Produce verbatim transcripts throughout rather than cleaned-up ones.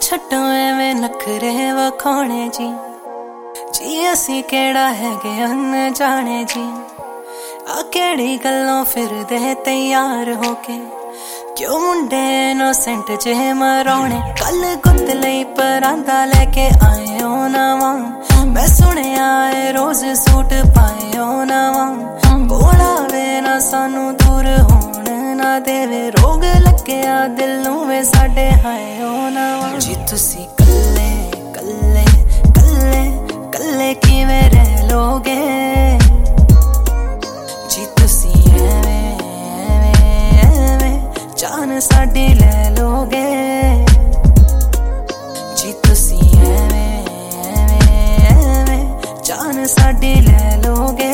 छड्डो एवें नखरे वखाणे जी जी असी केड़ा हैगे अनजाने जी। आ केड़ी गल्लों फिरदे तैयार होके क्यों मुंडे इनोसेंट जे मराने। कल गुत लई परांदा लेके आए हो नवा मैं सुनिया है रोज सूट पाए हो नवा। बोलावे ना सानू दूर होण ना देवे रोग लग्या दिल नूं वे साडे हाय हो नवा। जी तुसी कल्ले कल्ले कल्ले कल्ले किवें रह लोगे जी तुसी एवें एवें एवें जान साडी ले लोगे जी तुसी एवें एवें एवें जान साडी ले लोगे।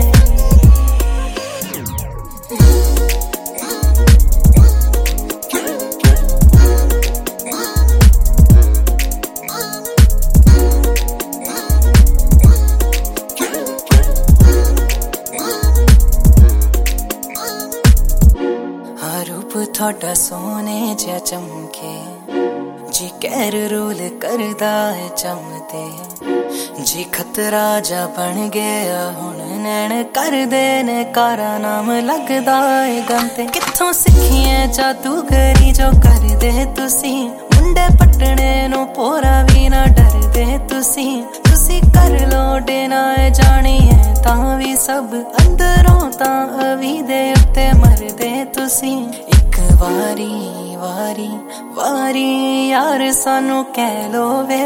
रूप थोड़ा सोने जा चमके जी कैर रोल करदा है चमते जी खतरा जा बन गया हुण नैन कर दे ने कारा नाम लगदा है गंते। कित्थों सिखिए जादूगरी जो कर दे तुसी मुंडे पटने नो पोरा भी ना डर दे तुसी। तुसी कर लो डेना है जानी है तां भी सब अंदरों तां अवी दे उत्ते मर दे तुसी। एक वारी वारी वारी यार सानू कह लो वे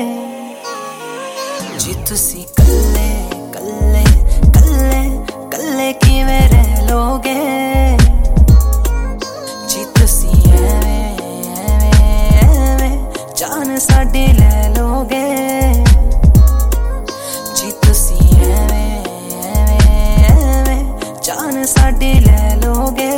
जी तुसी कल्ले कल्ले कल्ले कल्ले किवें रह लोगे जी तुसी एवें एवें एवें जान साडी ले लोगे जी तुसी एवें एवें एवें जान साडी ले लोगे।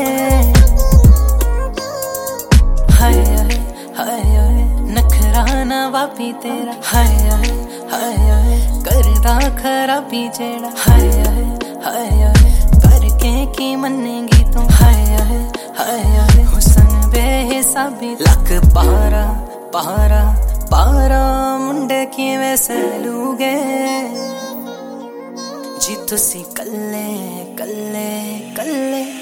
हाय हाय हाय हाय नखरा ना वापी तेरा हाय हाय हाय हाय करदा खराबी जेड़ा हाय हाय हाय हाय करके की मनेगी तू हाय हाय हाय हाय हुसन बेहिसाबी लक पारा पारा पारा मुंडे किवें सहलूगे जी तुसी कल्ले कल्ले कल्ले